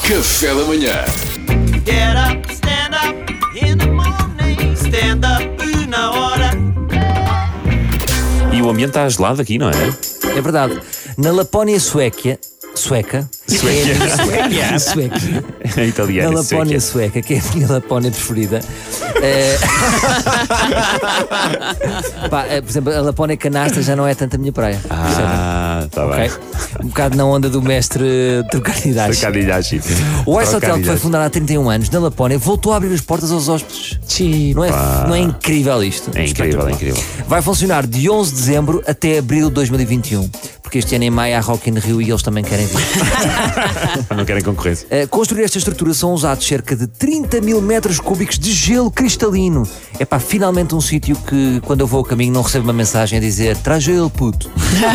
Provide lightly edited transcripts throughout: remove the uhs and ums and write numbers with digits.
Café da manhã. Get up, stand up in the morning. Stand up na hora. E o ambiente está gelado aqui, não é? É verdade. Na Lapónia sueca. É italiano. Na Lapónia sueca, que é a minha Lapónia preferida. Por exemplo, a Lapónia canastra já não é tanto a minha praia. Está Ok? bem. Um bocado na onda do mestre Trocadilhos. Trocadilhos. O Ice Hotel, que foi fundado há 31 anos na Lapónia, voltou a abrir as portas aos hóspedes. Não é incrível isto? É incrível, é incrível. Vai funcionar de 11 de dezembro até abril de 2021. Porque este ano em maio há Rock in Rio e eles também querem vir. Não querem concorrência. Construir esta estrutura são usados cerca de 30 mil metros cúbicos de gelo cristalino. É pá, finalmente um sítio que quando eu vou a caminho não recebo uma mensagem a dizer traz gelo, puto.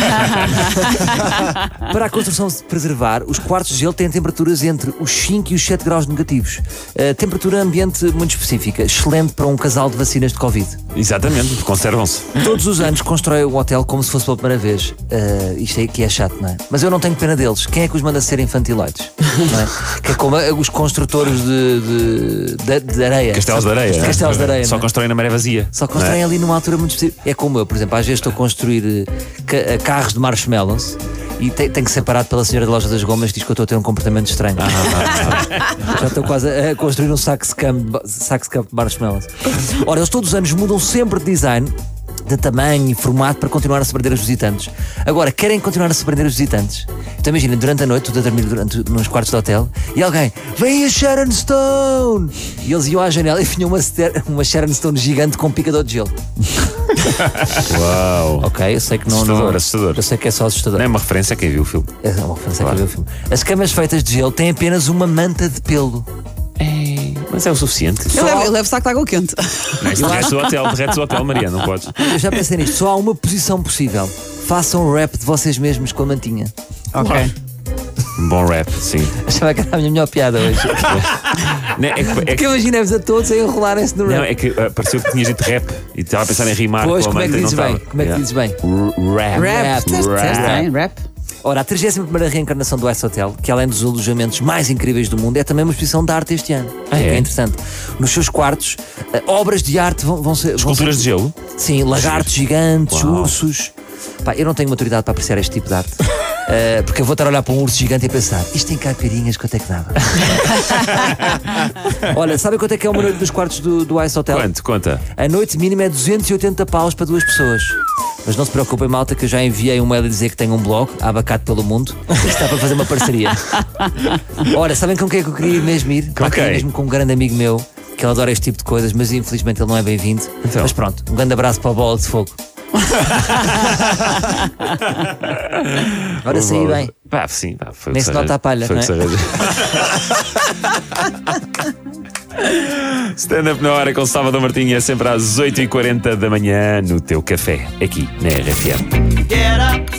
Para a construção se preservar, os quartos de gelo têm temperaturas entre os 5 e os 7 graus negativos. Temperatura ambiente muito específica, excelente para um casal de vacinas de Covid. Exatamente, conservam-se. Todos os anos constrói o hotel como se fosse pela primeira vez. Isto aqui é chato, não é? Mas eu não tenho pena deles. Quem é que os manda ser infantiloides? Não é? Que é como os construtores de areia. Castelos de areia. Castelos de areia. Só constroem na maré vazia. Só constroem ali numa altura muito específica. É como eu, por exemplo, às vezes estou a construir carros de marshmallows e tenho que ser parado pela senhora da loja das gomas que diz que eu estou a ter um comportamento estranho. Já estou quase a construir um saco de campo de marshmallows. Ora, eles todos os anos mudam sempre de design, de tamanho e formato para continuar a surpreender os visitantes. Agora, querem continuar a surpreender os visitantes? Então imagina, durante a noite, tu a dormir nos quartos de hotel e alguém, vem a Sharon Stone! E eles iam à janela e vinham uma Sharon Stone gigante com um picador de gelo. Uau! Ok, eu sei que não... Assustador. Eu sei que é só assustador. Não é uma referência a quem viu o filme. É uma referência a quem viu o filme. As camas feitas de gelo têm apenas uma manta de pelo. Mas é o suficiente. Eu levo saco de água quente. Não, isso derretes o hotel, Maria, não podes. Eu já pensei nisto, só há uma posição possível. Façam um rap de vocês mesmos com a mantinha. Ok. Um bom rap, sim. Achava que era a minha melhor piada hoje. Não, Porque imaginei-vos a todos a enrolarem-se no rap. Não, é que pareceu que tinhas dito rap e estava a pensar em rimar Pois, com a como é que manta e não dizes bem? estava. Como é que dizes bem? Rap. Disseste bem, rap. Ora, a 31ª reencarnação do Ice Hotel, que além dos alojamentos mais incríveis do mundo, é também uma exposição de arte este ano. É? É interessante. Nos seus quartos, obras de arte vão ser... Esculturas de gelo? Sim, lagartos gigantes, Uau. ursos. Pá, eu não tenho maturidade para apreciar este tipo de arte. Porque eu vou estar a olhar para um urso gigante e a pensar, isto tem caipirinhas, quanto é que dava? Olha, sabe quanto é que é uma noite dos quartos do Ice Hotel? Quanto? Conta. A noite mínima é 280 paus para 2 pessoas. Mas não se preocupem, malta, que eu já enviei um mail a dizer que tenho um blog, Abacate pelo Mundo, que está para fazer uma parceria. Ora, sabem com quem é que eu queria mesmo ir? Com quem? Mesmo com um grande amigo meu, que ele adora este tipo de coisas, mas infelizmente ele não é bem-vindo. Então. Mas pronto, um grande abraço para a Bola de Fogo. Ora, saí bem. Pá, sim, pá, foi o Nem que se nota a palha, foi o não que é? se arranja. Stand-up na hora com o Salvador Martinha, sempre às 8h40 da manhã no teu café, aqui na RFM. Get up,